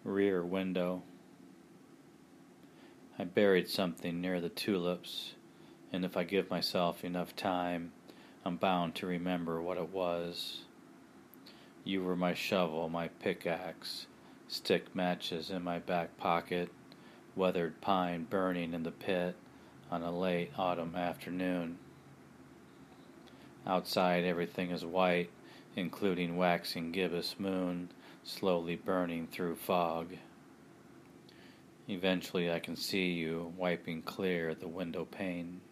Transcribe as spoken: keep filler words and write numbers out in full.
Rear window. I buried something near the tulips, and if I give myself enough time, I'm bound to remember what it was. You were my shovel, my pickaxe, stick matches in my back pocket, weathered pine burning in the pit on a late autumn afternoon. Outside everything is white, including waxing gibbous moon slowly burning through fog. Eventually I can see you wiping clear the window pane.